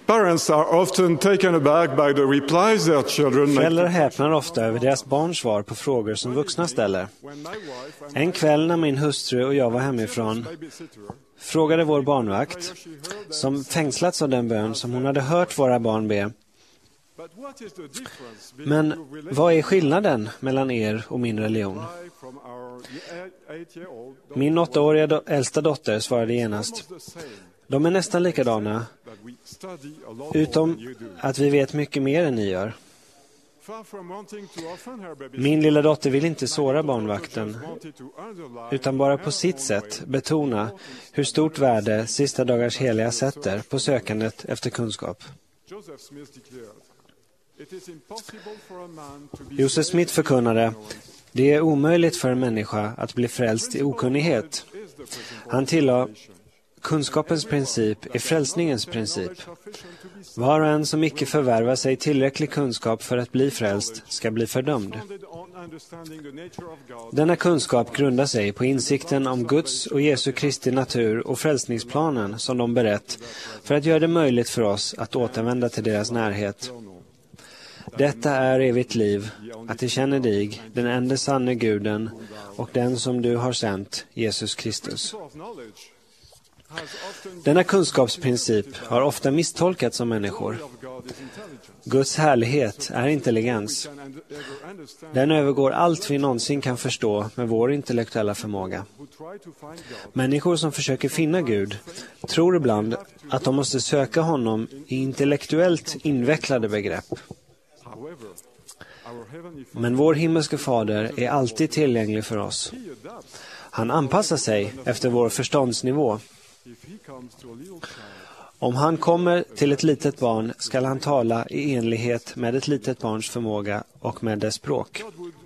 Parents are often taken aback by the replies their children make. Föräldrar häpnar ofta över deras barns svar på frågor som vuxna ställer. En kväll när min hustru och jag var hemifrån frågade vår barnvakt, som fängslats av den bön som hon hade hört våra barn be: men vad är skillnaden mellan er och min religion? Min 8-åriga äldsta dotter svarade genast: de är nästan likadana, utom att vi vet mycket mer än ni gör. Min lilla dotter vill inte såra barnvakten, utan bara på sitt sätt betona hur stort värde sista dagars heliga sätter på sökandet efter kunskap. Joseph Smith förkunnade: det är omöjligt för en människa att bli frälst i okunnighet. Han tillade: kunskapens princip är frälsningens princip. Var och en som icke förvärvar sig tillräcklig kunskap för att bli frälst ska bli fördömd. Denna kunskap grundar sig på insikten om Guds och Jesu Kristi natur och frälsningsplanen som de berett för att göra det möjligt för oss att återvända till deras närhet. Detta är evigt liv, att de känner dig, den enda sanne Guden och den som du har sänt, Jesus Kristus. Denna kunskapsprincip har ofta misstolkats av människor. Guds härlighet är intelligens. Den övergår allt vi någonsin kan förstå med vår intellektuella förmåga. Människor som försöker finna Gud tror ibland att de måste söka honom i intellektuellt invecklade begrepp. Men vår himmelske fader är alltid tillgänglig för oss. Han anpassar sig efter vår förståndsnivå. Om han kommer till ett litet barn ska han tala i enlighet med ett litet barns förmåga och med dess språk.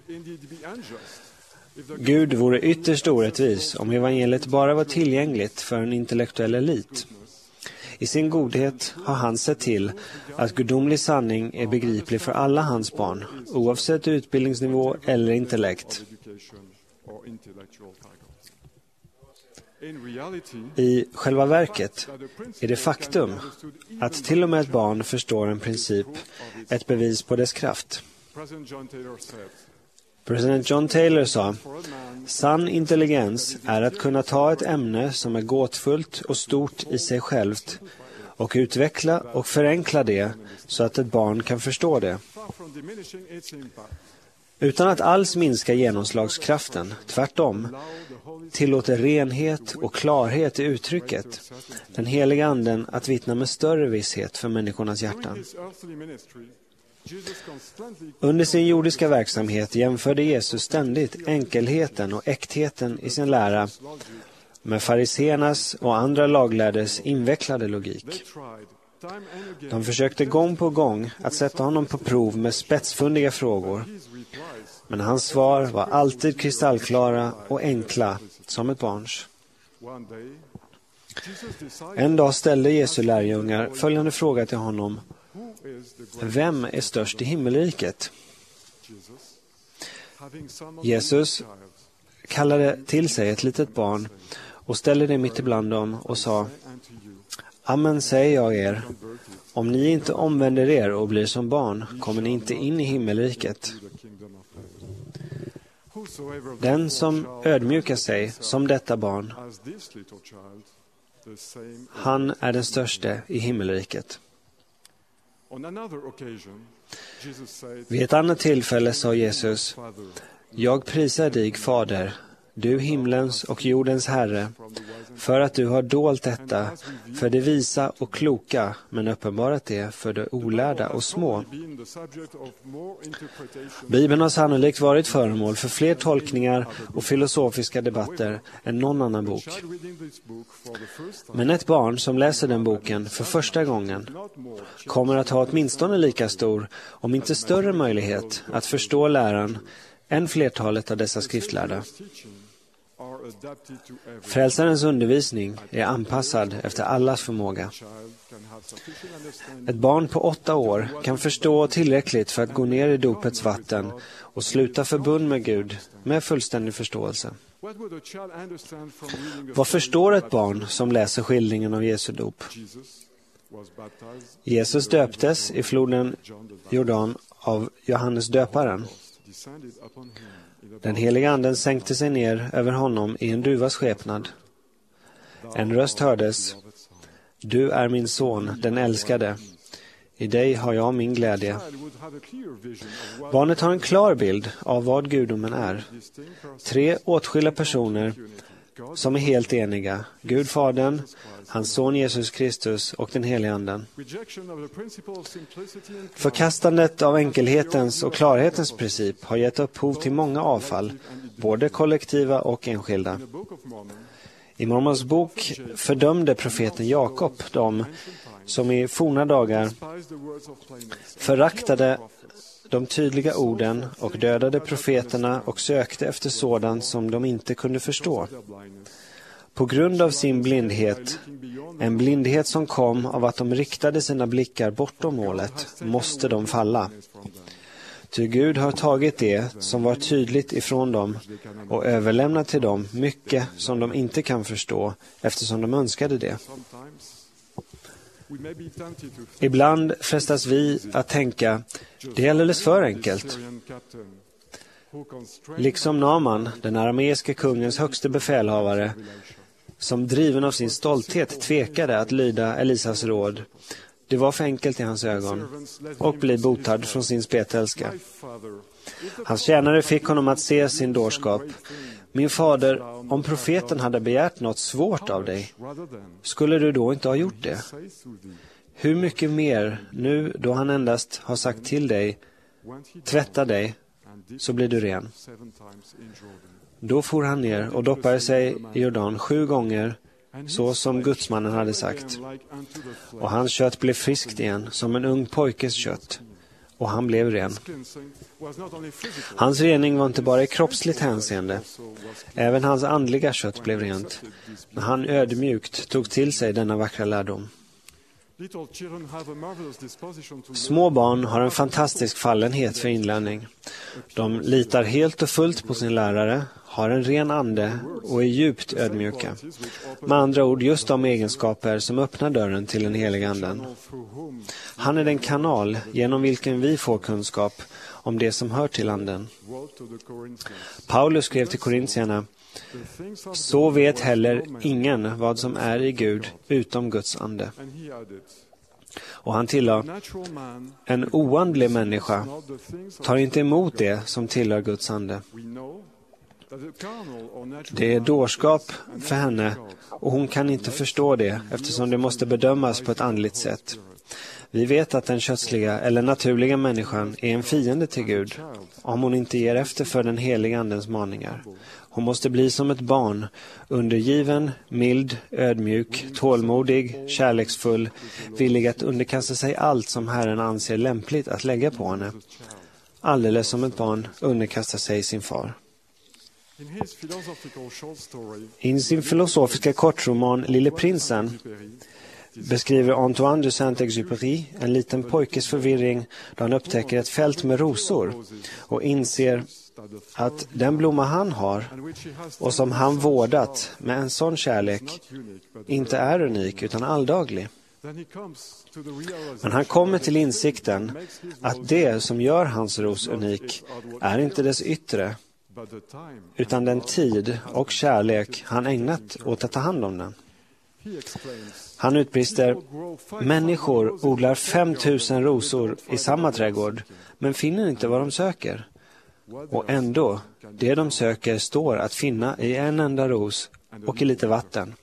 Gud vore ytterst orättvis om evangeliet bara var tillgängligt för en intellektuell elit. I sin godhet har han sett till att gudomlig sanning är begriplig för alla hans barn, oavsett utbildningsnivå eller intellekt. I själva verket är det faktum att till och med ett barn förstår en princip ett bevis på dess kraft. President John Taylor sa: sann intelligens är att kunna ta ett ämne som är gåtfullt och stort i sig självt och utveckla och förenkla det så att ett barn kan förstå det. Utan att alls minska genomslagskraften, tvärtom, tillåter renhet och klarhet i uttrycket, den heliga anden att vittna med större visshet för människornas hjärtan. Under sin jordiska verksamhet jämförde Jesus ständigt enkelheten och äktheten i sin lära med fariséernas och andra laglärdes invecklade logik. De försökte gång på gång att sätta honom på prov med spetsfundiga frågor, men hans svar var alltid kristallklara och enkla som ett barns. En dag ställde Jesu lärjungar följande fråga till honom: vem är störst i himmelriket? Jesus kallade till sig ett litet barn och ställde det mitt ibland dem och sa: amen säger jag er, om ni inte omvänder er och blir som barn kommer ni inte in i himmelriket. Den som ödmjukar sig som detta barn, han är den störste i himmelriket. Vid ett annat tillfälle sa Jesus: jag prisar dig, Fader, du himlens och jordens Herre, för att du har dolt detta för det visa och kloka, men uppenbarat det för det olärda och små. Bibeln har sannolikt varit föremål för fler tolkningar och filosofiska debatter än någon annan bok. Men ett barn som läser den boken för första gången kommer att ha åtminstone lika stor, om inte större möjlighet att förstå läran än flertalet av dessa skriftlärda. Frälsarens undervisning är anpassad efter allas förmåga. Ett barn på 8 år kan förstå tillräckligt för att gå ner i dopets vatten och sluta förbund med Gud med fullständig förståelse. Vad förstår ett barn som läser skildringen av Jesu dop? Jesus döptes i floden Jordan av Johannes döparen. Den heliga anden sänkte sig ner över honom i en duvas skepnad. En röst hördes: Du är min son, den älskade. I dig har jag min glädje. Barnet har en klar bild av vad gudomen är. 3 åtskilda personer som är helt eniga. Gud Fadern, hans son Jesus Kristus och den helige anden. Förkastandet av enkelhetens och klarhetens princip har gett upphov till många avfall, både kollektiva och enskilda. I Mormons bok fördömde profeten Jakob dem som i forna dagar föraktade de tydliga orden och dödade profeterna och sökte efter sådant som de inte kunde förstå. På grund av sin blindhet, en blindhet som kom av att de riktade sina blickar bortom målet, måste de falla. Ty Gud har tagit det som var tydligt ifrån dem och överlämnat till dem mycket som de inte kan förstå eftersom de önskade det. Ibland frestas vi att tänka, det är alldeles för enkelt. Liksom Naaman, den arameiska kungens högste befälhavare, som driven av sin stolthet tvekade att lyda Elisas råd. Det var för enkelt i hans ögon och bli botad från sin spetälska. Hans tjänare fick honom att se sin dårskap. Min fader, om profeten hade begärt något svårt av dig, skulle du då inte ha gjort det? Hur mycket mer nu då han endast har sagt till dig, tvätta dig, så blir du ren. Då for han ner och doppade sig i Jordan 7 gånger, så som gudsmannen hade sagt. Och hans kött blev friskt igen, som en ung pojkes kött. Och han blev ren. Hans rening var inte bara i kroppsligt hänseende. Även hans andliga kött blev rent. När han ödmjukt tog till sig denna vackra lärdom. Små barn har en fantastisk fallenhet för inlärning. De litar helt och fullt på sin lärare, har en ren ande och är djupt ödmjuka. Med andra ord, just de egenskaper som öppnar dörren till den heliga anden. Han är den kanal genom vilken vi får kunskap om det som hör till anden. Paulus skrev till korintierna: så vet heller ingen vad som är i Gud utom Guds ande. Och han tillade: en oandlig människa tar inte emot det som tillhör Guds ande. Det är dårskap för henne och hon kan inte förstå det eftersom det måste bedömas på ett andligt sätt. Vi vet att den kötsliga eller naturliga människan är en fiende till Gud om hon inte ger efter för den heliga andens maningar. Hon måste bli som ett barn, undergiven, mild, ödmjuk, tålmodig, kärleksfull, villig att underkasta sig allt som Herren anser lämpligt att lägga på henne. Alldeles som ett barn underkastar sig sin far. I sin filosofiska kortroman Lille prinsen beskriver Antoine de Saint-Exupéry en liten pojkes förvirring då han upptäcker ett fält med rosor och inser att den blomma han har och som han vårdat med en sån kärlek inte är unik utan alldaglig. Men han kommer till insikten att det som gör hans ros unik är inte dess yttre utan den tid och kärlek han ägnat åt att ta hand om den. Han utbrister: människor odlar 5000 rosor i samma trädgård men finner inte vad de söker. Och ändå, det de söker står att finna i en enda ros och i lite vatten.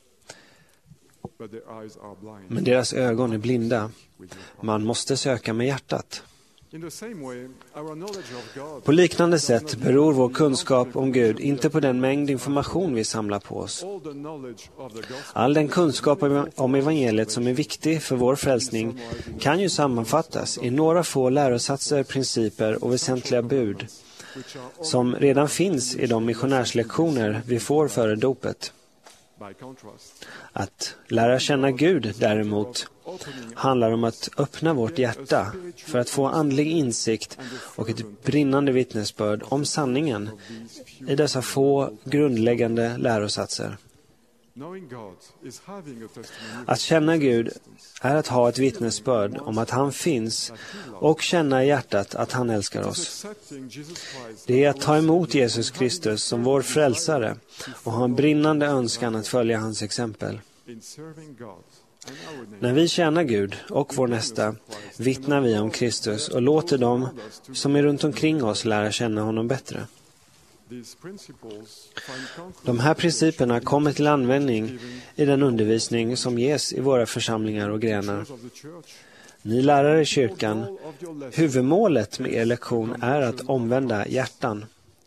Men deras ögon är blinda. Man måste söka med hjärtat. På liknande sätt beror vår kunskap om Gud inte på den mängd information vi samlar på oss. All den kunskap om evangeliet som är viktig för vår frälsning kan ju sammanfattas i några få lärosatser, principer och väsentliga bud som redan finns i de missionärslektioner vi får före dopet. Att lära känna Gud däremot handlar om att öppna vårt hjärta för att få andlig insikt och ett brinnande vittnesbörd om sanningen i dessa få grundläggande lärosatser. Att känna Gud är att ha ett vittnesbörd om att han finns och känna i hjärtat att han älskar oss. Det är att ta emot Jesus Kristus som vår frälsare och ha en brinnande önskan att följa hans exempel. När vi tjänar Gud och vår nästa vittnar vi om Kristus och låter dem som är runt omkring oss lära känna honom bättre. De här principerna kommer till användning i den undervisning som ges i våra församlingar och grenar. Ni lärare i kyrkan, huvudmålet med er lektion är att omvända hjärtan.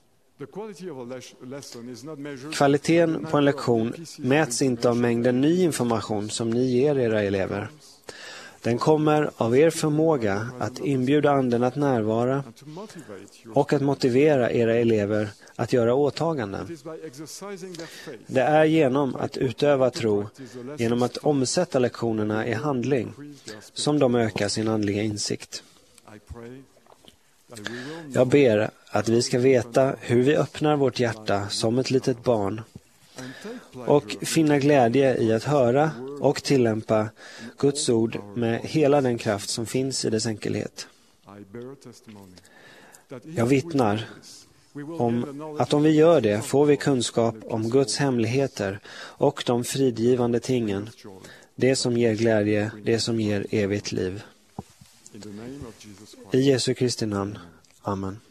Kvaliteten på en lektion mäts inte av mängden ny information som ni ger era elever. Den kommer av er förmåga att inbjuda anden att närvara och att motivera era elever att göra åtaganden. Det är genom att utöva tro, genom att omsätta lektionerna i handling, som de ökar sin andliga insikt. Jag ber att vi ska veta hur vi öppnar vårt hjärta som ett litet barn och finna glädje i att höra och tillämpa Guds ord med hela den kraft som finns i dess enkelhet. Jag vittnar om att om vi gör det får vi kunskap om Guds hemligheter och de fridgivande tingen, det som ger glädje, det som ger evigt liv. I Jesu Kristi namn. Amen.